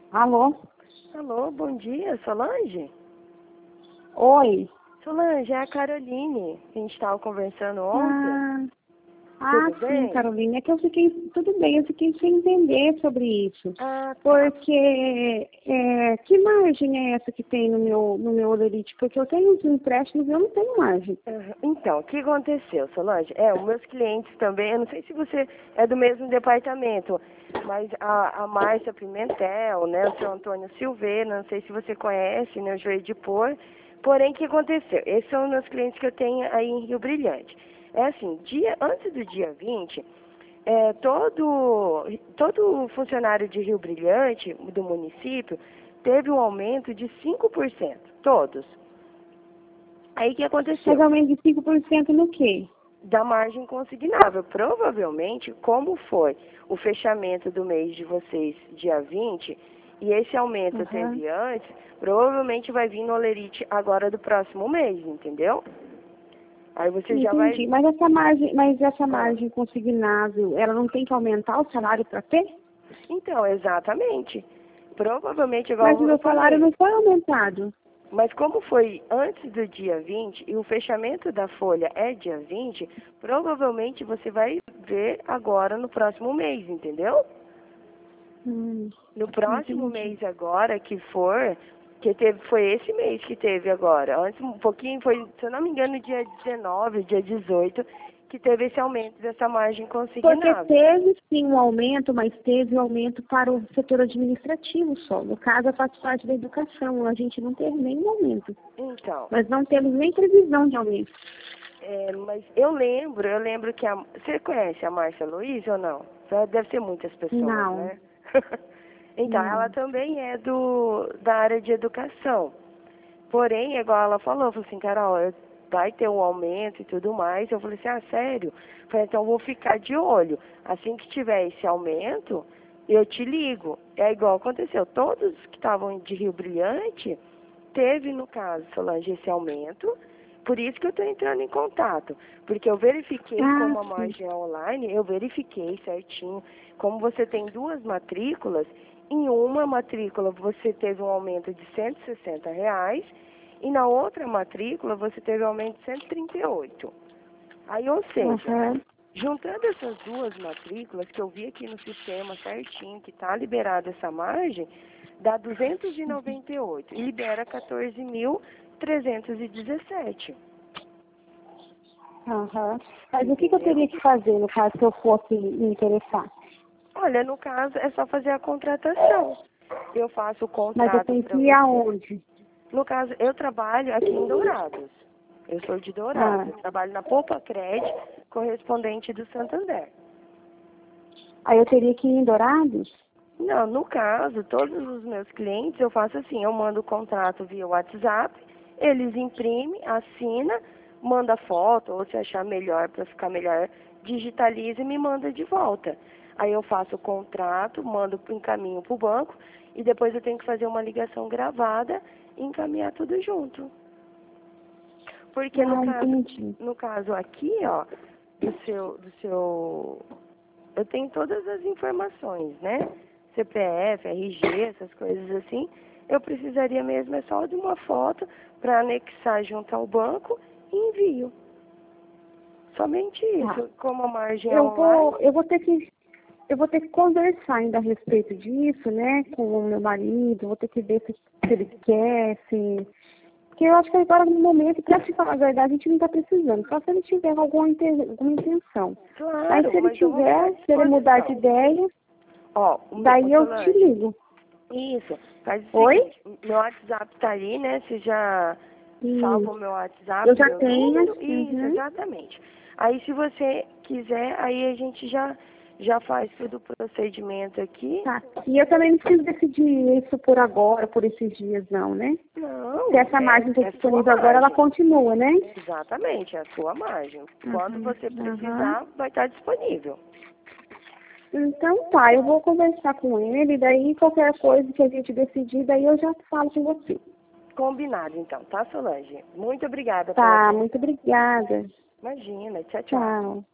Alô? Alô, bom dia, Solange? Oi. Solange, é a Caroline, que a gente estava conversando ontem. Tudo Sim, bem? Carolina. É que tudo bem, eu fiquei sem entender sobre isso. Ah, tá. Porque, que margem é essa que tem no meu Olerite? Porque eu tenho uns empréstimos e eu não tenho margem. Então, o que aconteceu, Solange? Os meus clientes também, eu não sei se você é do mesmo departamento, mas a Márcia Pimentel, né, o seu Antônio Silveira, não sei se você conhece, né, o Joelho de Por. Porém, o que aconteceu? Esses são os meus clientes que eu tenho aí em Rio Brilhante. É assim, antes do dia 20, todo funcionário de Rio Brilhante, do município, teve um aumento de 5%, todos. Aí o que aconteceu? Mas aumento de 5% no quê? Da margem consignável. Provavelmente, como foi o fechamento do mês de vocês, dia 20, e esse aumento teve antes, provavelmente vai vir no Olerite agora do próximo mês, entendeu? Aí você já vai... Entendi. Mas essa margem consignável, ela não tem que aumentar o salário para ter? Então, exatamente. Provavelmente, igual Mas o eu meu falei. salário não foi aumentado. Mas como foi antes do dia 20 e o fechamento da folha é dia 20, provavelmente você vai ver agora no próximo mês, entendeu? No próximo Entendi. mês agora que for, foi esse mês que teve agora. Antes um pouquinho, foi, se eu não me engano, dia 19, dia 18, que teve esse aumento dessa margem Porque consignável. teve sim um aumento, mas teve um aumento para o setor administrativo só. No caso, eu faço parte da educação. A gente não teve nenhum aumento. Então, Nós não temos nem previsão de aumento. mas eu lembro que você conhece a Márcia Luiz ou não? Deve ser muitas pessoas, Não. né? Então, Não. ela também é da área de educação. Porém, igual ela falou assim, Carol, vai ter um aumento e tudo mais. Eu falei assim, sério? Eu falei, então eu vou ficar de olho. Assim que tiver esse aumento, eu te ligo. É igual aconteceu. Todos que estavam de Rio Brilhante, teve, no caso, Solange, esse aumento. Por isso que eu estou entrando em contato. Porque eu verifiquei como a Sim. margem é online, eu verifiquei certinho. Como você tem duas matrículas, em uma matrícula você teve um aumento de R$ 160 e na outra matrícula você teve um aumento de 138. Aí, ou seja, juntando essas duas matrículas, que eu vi aqui no sistema certinho, que está liberada essa margem, dá 298 e libera 14.317. Mas o que eu teria que fazer, no caso, se eu fosse me interessar? Olha, no caso, é só fazer a contratação. Eu faço o Mas eu contrato tenho para que ir você. aonde? No caso, eu trabalho aqui em Dourados. Eu sou de Dourados. Eu trabalho na Poupa Cred, correspondente do Santander. Aí eu teria que ir em Dourados? Não, no caso, todos os meus clientes, eu faço assim, eu mando o contrato via WhatsApp, eles imprimem, assinam, manda foto, ou se achar melhor, para ficar melhor, digitaliza e me manda de volta. Aí eu faço o contrato, encaminho para o banco, e depois eu tenho que fazer uma ligação gravada e encaminhar tudo junto. Porque no caso aqui, ó, eu tenho todas as informações, né? CPF, RG, essas coisas assim. Eu precisaria mesmo é só de uma foto para anexar junto ao banco e envio. Somente isso. Como a margem é online. Eu vou ter que conversar ainda a respeito disso, né, com o meu marido, vou ter que ver se ele quer, se... Porque eu acho que agora no momento, para te falar a verdade, a gente não está precisando, só se ele tiver alguma intenção. Claro, Mas se ele tiver, se ele mudar de ideia, daí eu te ligo. Isso, faz o seguinte, meu WhatsApp tá aí, né? Você já salva o meu WhatsApp, eu já meu tenho. número. Isso, exatamente. Aí se você quiser, aí a gente já faz todo o procedimento aqui. Tá. E eu também não preciso decidir isso por agora, por esses dias não, né? Não. Se essa margem está disponível agora, ela continua, né? Exatamente, é a sua margem. Quando você precisar, vai estar disponível. Então tá, eu vou conversar com ele, daí qualquer coisa que a gente decidir, daí eu já falo com você. Combinado, então, tá, Solange? Muito obrigada. Tá, muito obrigada. Imagina, tchau, tchau. Tchau.